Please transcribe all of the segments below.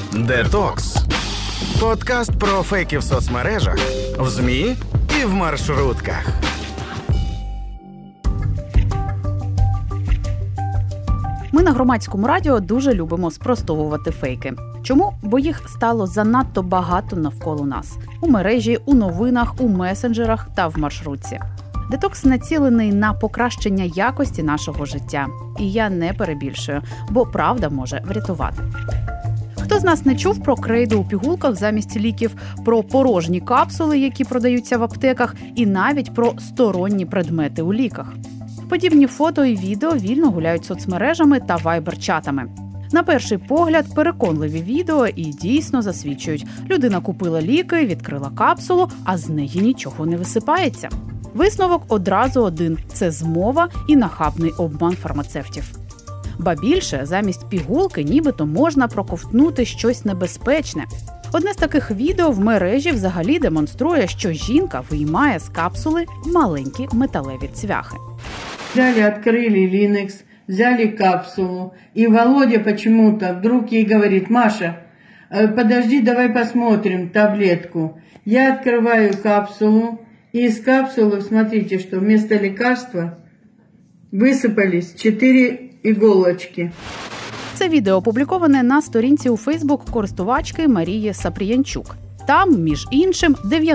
Детокс. Подкаст про фейки в соцмережах, в ЗМІ і в маршрутках. Ми на Громадському радіо дуже любимо спростовувати фейки. Чому? Бо їх стало занадто багато навколо нас. У мережі, у новинах, у месенджерах та в маршрутці. Детокс націлений на покращення якості нашого життя. І я не перебільшую, бо правда може врятувати. Хто з нас не чув про крейду у пігулках замість ліків, про порожні капсули, які продаються в аптеках, і навіть про сторонні предмети у ліках? Подібні фото і відео вільно гуляють соцмережами та вайбер-чатами. На перший погляд переконливі відео і дійсно засвідчують. Людина купила ліки, відкрила капсулу, а з неї нічого не висипається. Висновок одразу один – це змова і нахабний обман фармацевтів. Ба більше, замість пігулки нібито можна проковтнути щось небезпечне. Одне з таких відео в мережі взагалі демонструє, що жінка виймає з капсули маленькі металеві цвяхи. Взяли, открыли Linux, взяли капсулу, и Володя почему-то вдруг ей говорит: «Маша, подожди, давай посмотрим таблетку». Я открываю капсулу, и из капсулы, смотрите, что вместо лекарства высыпались 4 иголочки. Це відео опубліковане на сторінці у Фейсбук користувачки Марії Сапріянчук. Там, між іншим,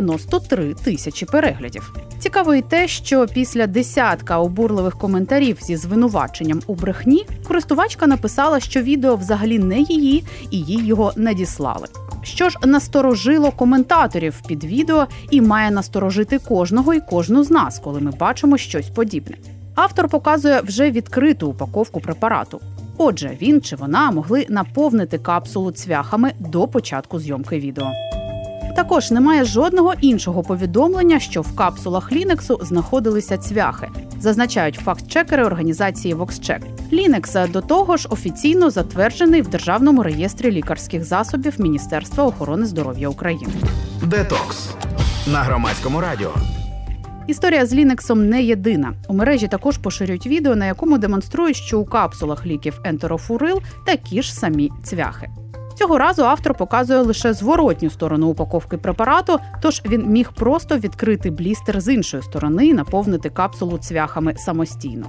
93 тисячі переглядів. Цікаво і те, що після десятка обурливих коментарів зі звинуваченням у брехні, користувачка написала, що відео взагалі не її, і їй його надіслали. Що ж насторожило коментаторів під відео і має насторожити кожного і кожну з нас, коли ми бачимо щось подібне. Автор показує вже відкриту упаковку препарату. Отже, він чи вона могли наповнити капсулу цвяхами до початку зйомки відео. Також немає жодного іншого повідомлення, що в капсулах Лінексу знаходилися цвяхи, зазначають факт-чекери організації VoxCheck. Лінекс, до того ж, офіційно затверджений в Державному реєстрі лікарських засобів Міністерства охорони здоров'я України. Детокс. На Громадському радіо. Історія з Лінексом не єдина. У мережі також поширюють відео, на якому демонструють, що у капсулах ліків ентерофурил такі ж самі цвяхи. Цього разу автор показує лише зворотню сторону упаковки препарату, тож він міг просто відкрити блістер з іншої сторони і наповнити капсулу цвяхами самостійно.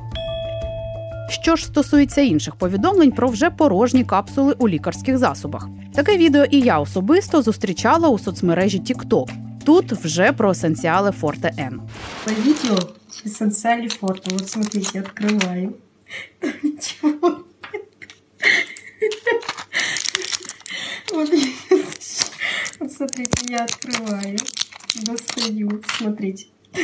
Що ж стосується інших повідомлень про вже порожні капсули у лікарських засобах. Таке відео і я особисто зустрічала у соцмережі TikTok. Тут вже про Essentiale Forte N. По видео Essentiale Forte. Вот смотрите, открываю. Там ничего нет. Вот смотрите, я открываю, достаю, смотрите.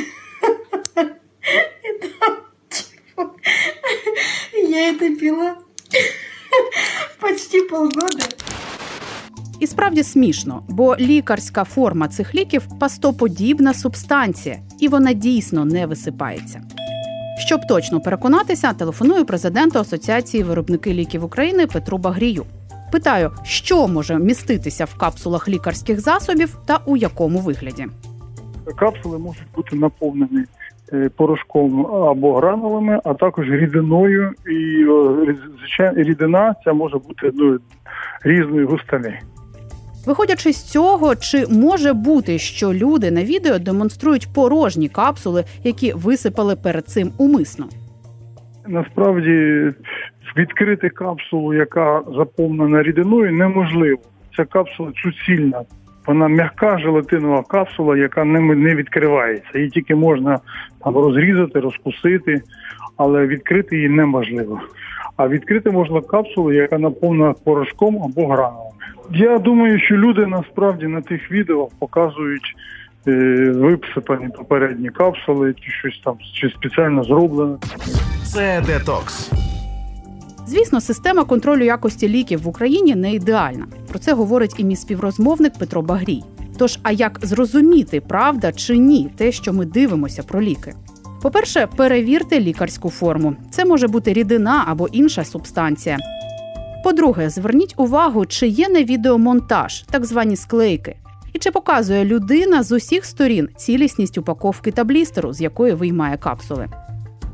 Я это пила почти полгода. І справді смішно, бо лікарська форма цих ліків – пастоподібна субстанція, і вона дійсно не висипається. Щоб точно переконатися, телефоную президенту Асоціації виробники ліків України Петру Багрію. Питаю, що може міститися в капсулах лікарських засобів та у якому вигляді. Капсули можуть бути наповнені порошком або гранулами, а також рідиною. І звичайно, рідина ця може бути різної густини. Виходячи з цього, чи може бути, що люди на відео демонструють порожні капсули, які висипали перед цим умисно? Насправді, відкрити капсулу, яка заповнена рідиною, неможливо. Ця капсула суцільна. Вона м'яка желатинова капсула, яка не відкривається. Її тільки можна розрізати, розкусити, але відкрити її неможливо. А відкрити можна капсулу, яка наповнена порошком або гранулами. Я думаю, що люди насправді на тих відео показують висипані попередні капсули, чи щось там чи спеціально зроблене. Це детокс. Звісно, система контролю якості ліків в Україні не ідеальна. Про це говорить і мій співрозмовник Петро Багрій. Тож, а як зрозуміти, правда чи ні, те, що ми дивимося про ліки? По-перше, перевірте лікарську форму. Це може бути рідина або інша субстанція. По-друге, зверніть увагу, чи є на відео монтаж, так звані склейки. І чи показує людина з усіх сторін цілісність упаковки та блістеру, з якої виймає капсули.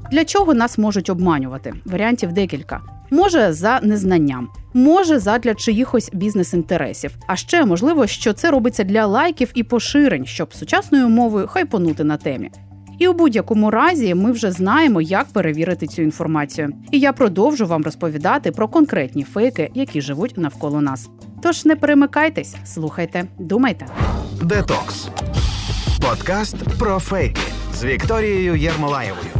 Для чого нас можуть обманювати? Варіантів декілька. Може, за незнанням, може, задля чиїхось бізнес-інтересів. А ще, можливо, що це робиться для лайків і поширень, щоб сучасною мовою хайпонути на темі. І у будь-якому разі ми вже знаємо, як перевірити цю інформацію. І я продовжу вам розповідати про конкретні фейки, які живуть навколо нас. Тож не перемикайтесь, слухайте, думайте. Детокс. Подкаст про фейки з Вікторією Єрмолаєвою.